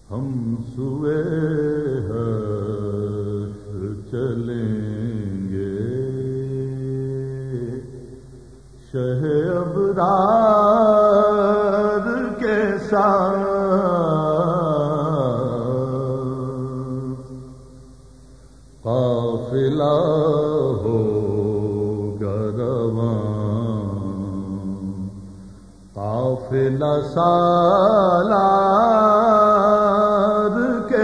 ہم سوئے حشر چلیں گے، شہ ابرار کے ساتھ قافلہ ہوگا رواں، قافلہ سالار کے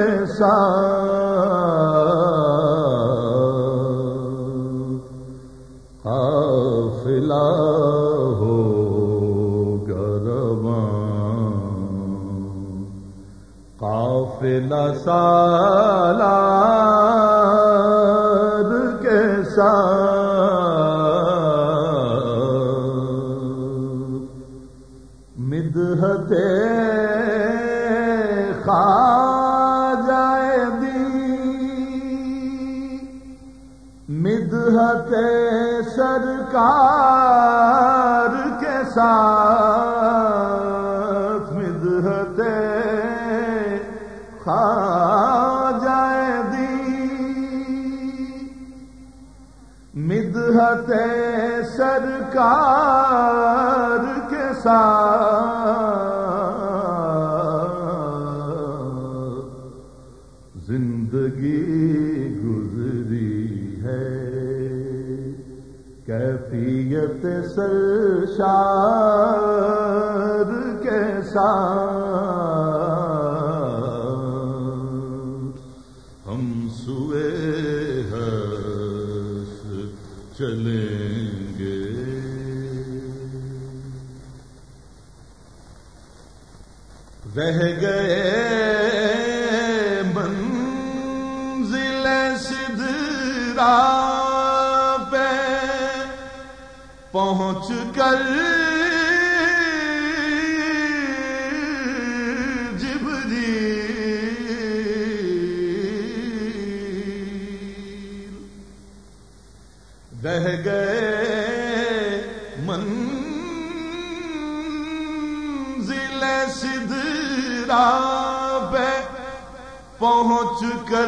ساتھ قافلہ ہوگا رواں، قافلہ سالار کے ساتھ مدحت خواجہ دی، مدحت سرکار کے ساتھ، مدحت خواجہ دی، مدحت سرکار کے ساتھ زندگی گزری ہے، کیفیت سرشار کے ساتھ ہم سوئے حشر چلیں گے۔ رہ گئے منزل سدرا پہ پہنچ کر جبریل، رہ گئے منزل سدرا پہ پہنچ کر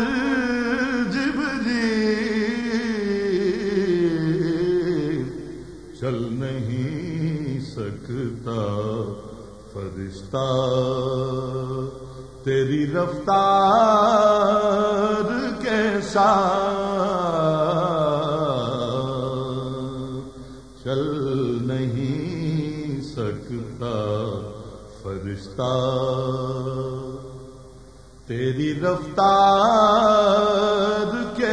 جبریل، چل نہیں سکتا فرشتہ تیری رفتار کے ساتھ، چل نہیں سکتا فرشتہ تیری رفتار کے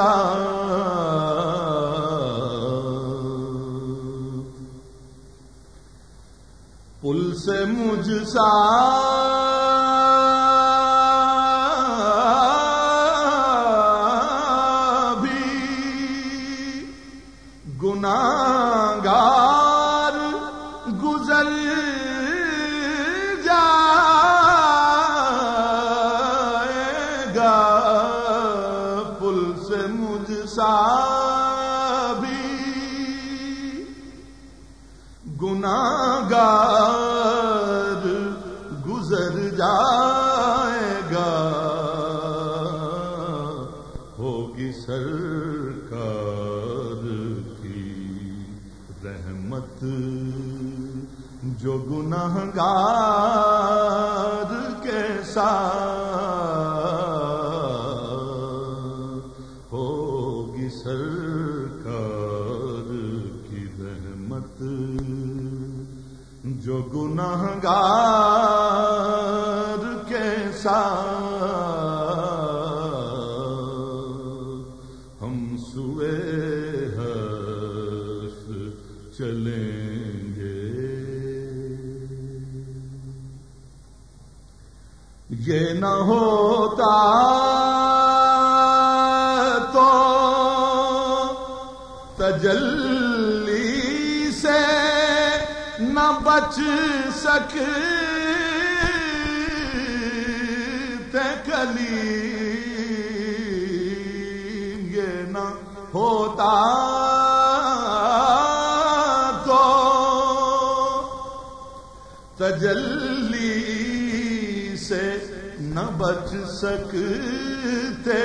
ساتھ، پل سے مجھ سا بھی گناہگار گزر جائے گا، پل سے مجھ سا بھی گناہگار گزر جائے گا، ہوگی سرکار کی رحمت جو گناہگار کے ساتھ، ہوگی سرکار کی رحمت جو گناہگار کے ساتھ ہم سوئے حشر چلیں گے۔ یہ نہ ہوتا تو تجلی سے نہ بچ سکتے کلیم، یہ نہ ہوتا تو تجلی سے نہ بچ سکتے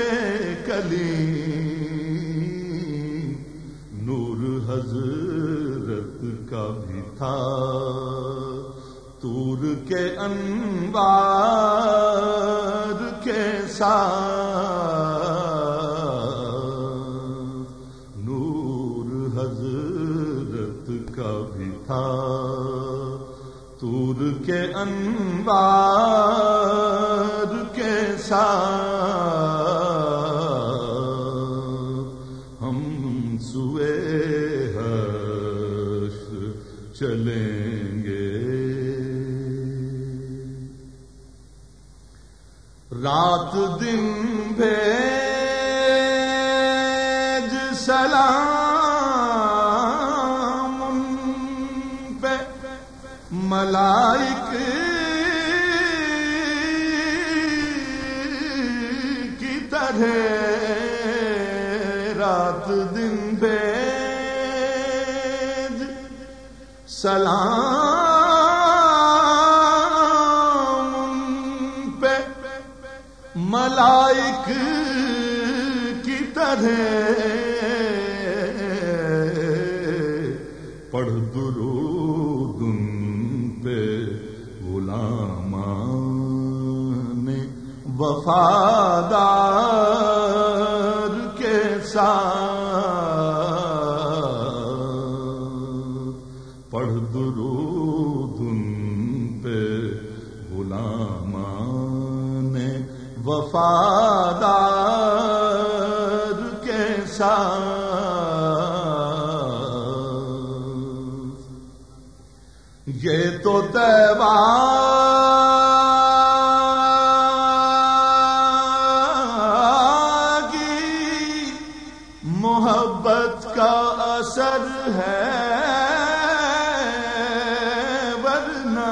کلیم، نور حضرت کا بھی تھا طور کے انوار کے ساتھ، نور حضرت کا بھی تھا طور کے انوار کے ساتھ، ہم سوئے حشر چلیں گے۔ رات دن بھیج سلام ان پہ ملائک کی طرح، رات دن بھیج سلام ان پہ ملائک کی طرح، پڑھ درود ان پہ غلامان وفادار کے ساتھ، پڑھ درود ان پہ غلامان وفادار کے ساتھ، یہ تو طیبہ کی محبت کا اثر ہے، ورنہ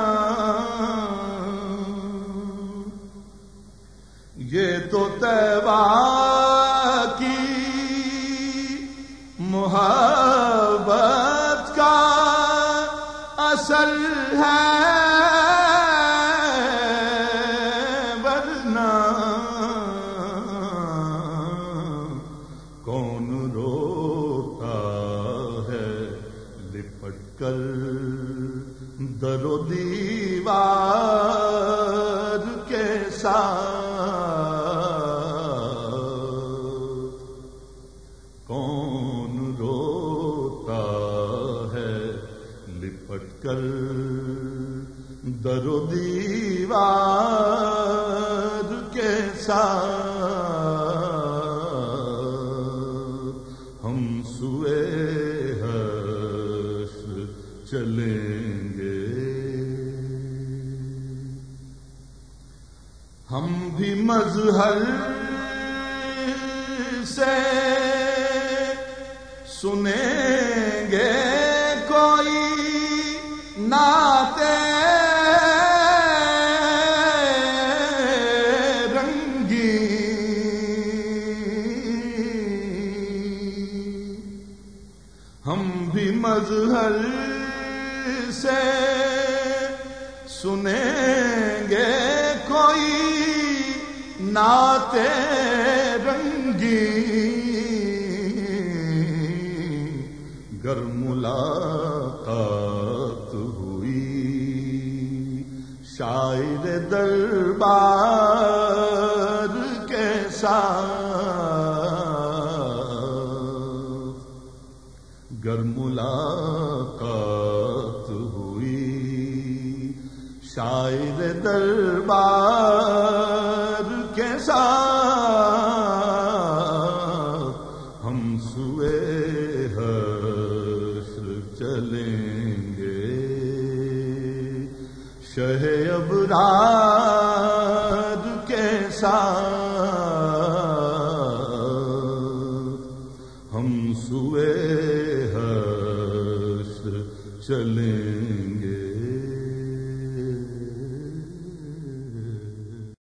یہ تو طیبہ کی محبت کا اثر ہے، ورنہ کون روتا ہے لپٹ کر در و دیوار کے ساتھ، کون روتا ہے لپٹ کر در و دیوار کے ساتھ، ہم سوئے حشر چلیں گے۔ ہم بھی مظہر سے سنیں گے کوئی نعت رنگین، ہم بھی مظہر سے سنیں گے کوئی نعت رنگین، گر ملاقات ہوئی شاعر دربار کے ساتھ، گر ملاقات ہوئی شاعر دربار کے ساتھ، ہم سوئے حشر چلیں گے۔ شہ ابرار کے ساتھ، ہم سوئے حشر چلیں